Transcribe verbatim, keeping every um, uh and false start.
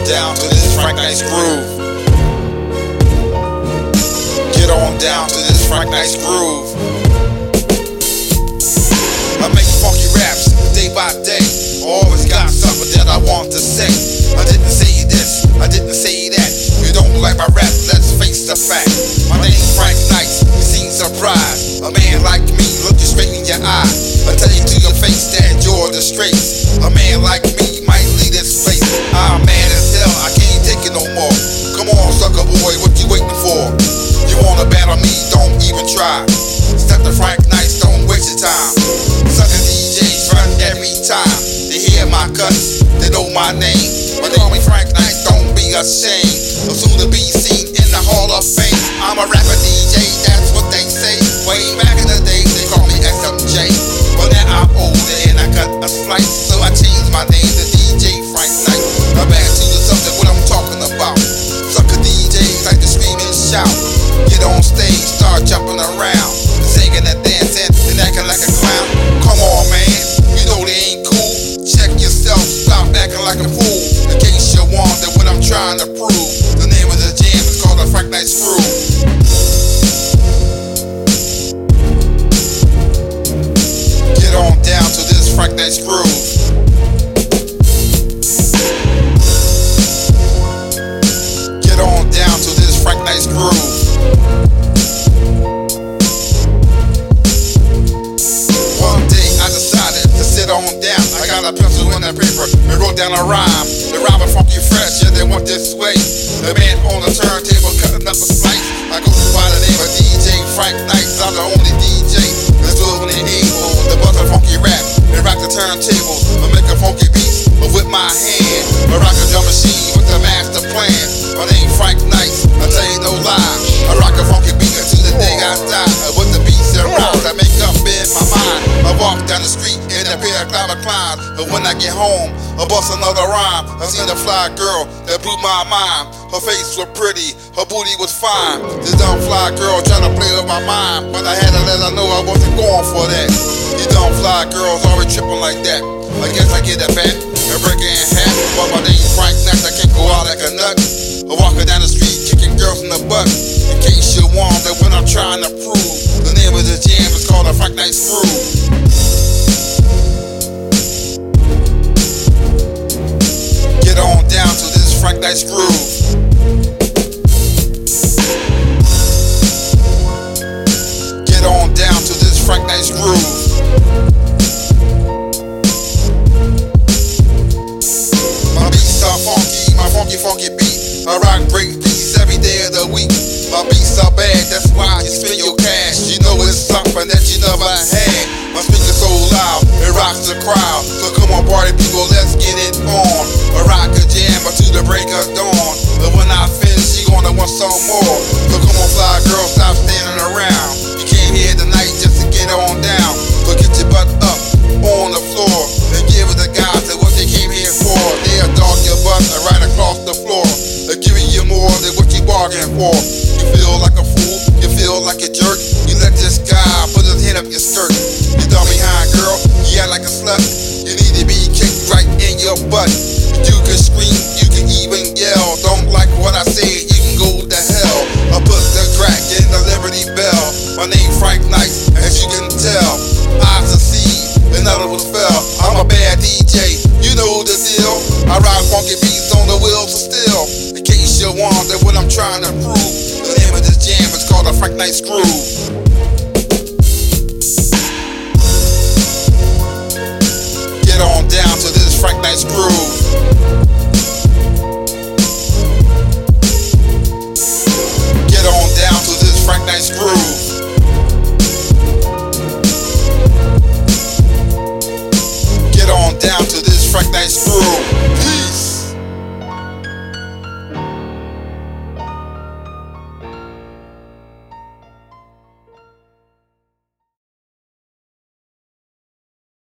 down to this Frank Nice groove. Get on down to this Frank Nice groove. I make funky raps day by day. Always got something that I want to say. I didn't say this, I didn't say that. You don't like my rap, let's face the fact. My name's Frank Nice, you seem surprised. A man like me, look you straight in your eye. I tell you to your face that you're the straights. A man like me might lead this place. I'm mad as hell, I can't take it no more. Come on, sucker boy, what you waiting for? You wanna battle me, don't even try. Step to Frank Nice, don't waste your time. Sucker D Js run every time. They hear my cuts, they know my name. But they call me Frank Nice, don't be ashamed. I'm soon to be seen in the Hall of Fame. I'm a rapper D J, that's what they say. Way back in the day, they call me S M J. But now I'm older and I cut a slice, so I changed my name to D J Frank Nice. Now back to the subject, what I'm talking about. Sucker D Js like to scream and shout. Get on stage, start jumping around, singing and dancing and acting like a clown. Come on, man, you know they ain't cool. Check yourself, stop acting like a fool. In case you wonder what I'm trying to prove, the name of the jam is called the Frank Nice groove. Get on down to this Frank Nice groove. Get on down to this Frank Nice groove. One day I decided to sit on down. I got a pencil and a paper and wrote down a rhyme. The rhyme was funky fresh, yeah, they went this way. The man on the turntable cutting up a slice. I go by the name of D J Frank Nice. I'm the only D J that's doing it able to bust a funky rap and rock the turntables. I make a funky beats with my hand. I rock a drum machine with the master plan. My name Frank Nice, I tell you no lie. I rock a funky beat until the day I die. With the beats and rhymes I make up in my mind. I walk down the street in a pair of cloud climb. But when I get home, I bust another rhyme. I seen a fly girl that blew my mind. Her face was pretty, her booty was fine. This dumb fly girl trying to play with my mind, but I had to let her know I wasn't going for that. These dumb fly girls always tripping like that. I guess I get a bat and break it in half. But my name's Frank Nice, I can't go out like a nut. I walking down the street kicking girls in the butt. In case you wonder what I'm trying to prove, the name of the jam is called the Frank Nice groove. Get on down to this Frank Nice groove. Get on down to this Frank Nice groove. My beats are funky, my funky funky beat. I rock break beats every day of the week. My beats are bad, that's why you spend your cash. You know it's something that you never had. My speaker's so loud, it rocks the crowd. So come on party people, let's get it on. I rock a jam until the break of dawn. But when I finish, she gonna want some more. So come on fly girl, stop standing around. You came here tonight just to get on down. So get your butt up on the floor and give it the guys that what they came here for. They'll dog your butt right across the floor. They're giving you more than what you bargained for. You feel like a fool, you feel like a jerk. You let this guy put his hand up your skirt. You dumb behind girl, you act like a slut. You need to be kicked right in your butt. You can scream, you can even yell. Don't like what I say, you can go to hell. I put the crack in the Liberty Bell. My name Frank Nice, as you can tell. I succeed, another one fell. I'm a bad D J, you know the deal. I ride funky beats on the wheels of steel. In case you wonder what I'm trying to prove, the name of this jam is called the Frank Nice groove. Get on down to this Frank Nice groove.